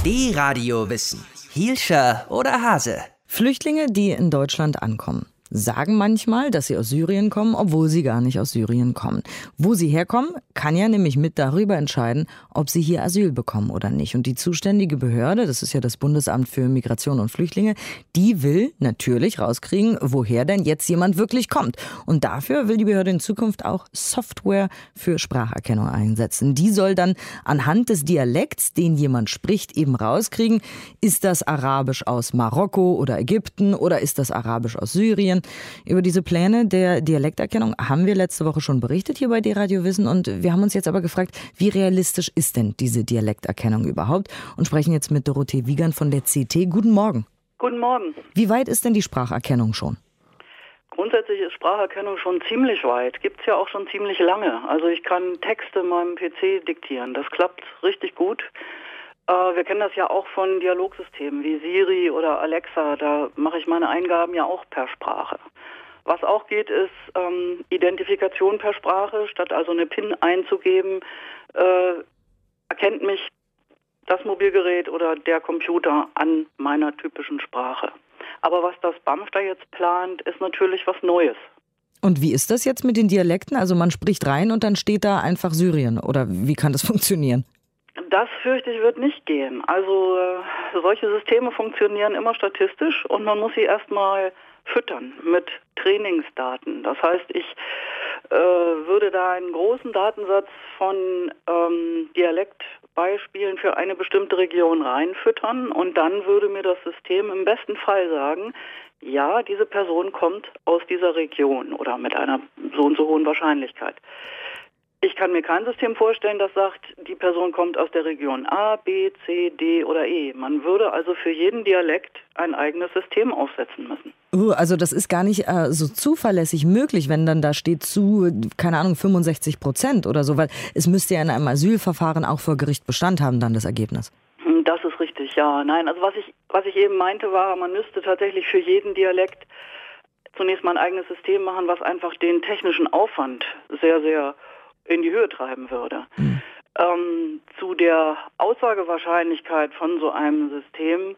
D-Radio Wissen. Hielscher oder Hase? Flüchtlinge, die in Deutschland ankommen, sagen manchmal, dass sie aus Syrien kommen, obwohl sie gar nicht aus Syrien kommen. Wo sie herkommen, kann ja nämlich mit darüber entscheiden, ob sie hier Asyl bekommen oder nicht. Und die zuständige Behörde, das ist ja das Bundesamt für Migration und Flüchtlinge, die will natürlich rauskriegen, woher denn jetzt jemand wirklich kommt. Und dafür will die Behörde in Zukunft auch Software für Spracherkennung einsetzen. Die soll dann anhand des Dialekts, den jemand spricht, eben rauskriegen, ist das Arabisch aus Marokko oder Ägypten oder ist das Arabisch aus Syrien? Über diese Pläne der Dialekterkennung haben wir letzte Woche schon berichtet hier bei D-Radio Wissen und wir haben uns jetzt aber gefragt, wie realistisch ist denn diese Dialekterkennung überhaupt und sprechen jetzt mit Dorothee Wiegand von der CT. Guten Morgen. Guten Morgen. Wie weit ist denn die Spracherkennung schon? Grundsätzlich ist Spracherkennung schon ziemlich weit. Gibt es ja auch schon ziemlich lange. Also ich kann Texte meinem PC diktieren. Das klappt richtig gut. Wir kennen das ja auch von Dialogsystemen wie Siri oder Alexa. Da mache ich meine Eingaben ja auch per Sprache. Was auch geht, ist Identifikation per Sprache. Statt also eine PIN einzugeben, erkennt mich das Mobilgerät oder der Computer an meiner typischen Sprache. Aber was das BAMF da jetzt plant, ist natürlich was Neues. Und wie ist das jetzt mit den Dialekten? Also man spricht rein und dann steht da einfach Syrien. Oder wie kann das funktionieren? Das, fürchte ich, wird nicht gehen. Also solche Systeme funktionieren immer statistisch und man muss sie erstmal füttern mit Trainingsdaten. Das heißt, ich würde da einen großen Datensatz von Dialektbeispielen für eine bestimmte Region reinfüttern und dann würde mir das System im besten Fall sagen, ja, diese Person kommt aus dieser Region oder mit einer so und so hohen Wahrscheinlichkeit. Ich kann mir kein System vorstellen, das sagt, die Person kommt aus der Region A, B, C, D oder E. Man würde also für jeden Dialekt ein eigenes System aufsetzen müssen. Also das ist gar nicht so zuverlässig möglich, wenn dann da steht zu, keine Ahnung, 65% oder so, weil es müsste ja in einem Asylverfahren auch vor Gericht Bestand haben, dann das Ergebnis. Das ist richtig, ja. Nein, also was ich eben meinte war, man müsste tatsächlich für jeden Dialekt zunächst mal ein eigenes System machen, was einfach den technischen Aufwand sehr, sehr in die Höhe treiben würde. Zu der Aussagewahrscheinlichkeit von so einem System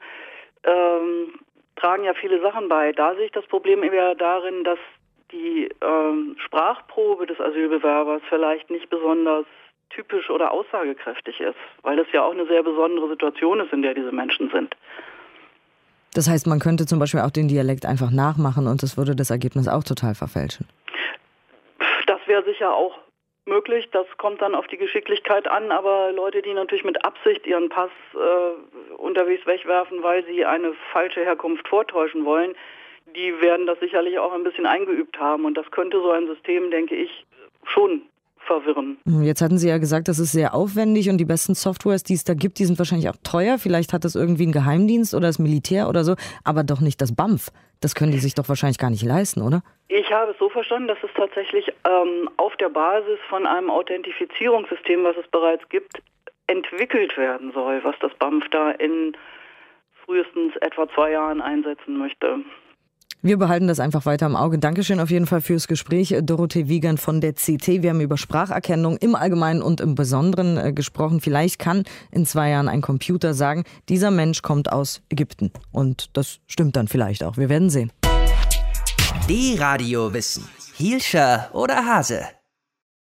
tragen ja viele Sachen bei. Da sehe ich das Problem eher darin, dass die Sprachprobe des Asylbewerbers vielleicht nicht besonders typisch oder aussagekräftig ist, weil das ja auch eine sehr besondere Situation ist, in der diese Menschen sind. Das heißt, man könnte zum Beispiel auch den Dialekt einfach nachmachen und das würde das Ergebnis auch total verfälschen. Das wäre sicher auch möglich, das kommt dann auf die Geschicklichkeit an, aber Leute, die natürlich mit Absicht ihren Pass unterwegs wegwerfen, weil sie eine falsche Herkunft vortäuschen wollen, die werden das sicherlich auch ein bisschen eingeübt haben und das könnte so ein System, denke ich, schon verwirren. Jetzt hatten Sie ja gesagt, das ist sehr aufwendig und die besten Softwares, die es da gibt, die sind wahrscheinlich auch teuer. Vielleicht hat das irgendwie ein Geheimdienst oder das Militär oder so, aber doch nicht das BAMF. Das können die sich doch wahrscheinlich gar nicht leisten, oder? Ich habe es so verstanden, dass es tatsächlich auf der Basis von einem Authentifizierungssystem, was es bereits gibt, entwickelt werden soll, was das BAMF da in frühestens etwa 2 Jahren einsetzen möchte. Wir behalten das einfach weiter im Auge. Dankeschön auf jeden Fall fürs Gespräch. Dorothee Wiegand von der CT. Wir haben über Spracherkennung im Allgemeinen und im Besonderen gesprochen. Vielleicht kann in 2 Jahren ein Computer sagen, dieser Mensch kommt aus Ägypten. Und das stimmt dann vielleicht auch. Wir werden sehen. D-Radio Wissen. Hielscher oder Hase?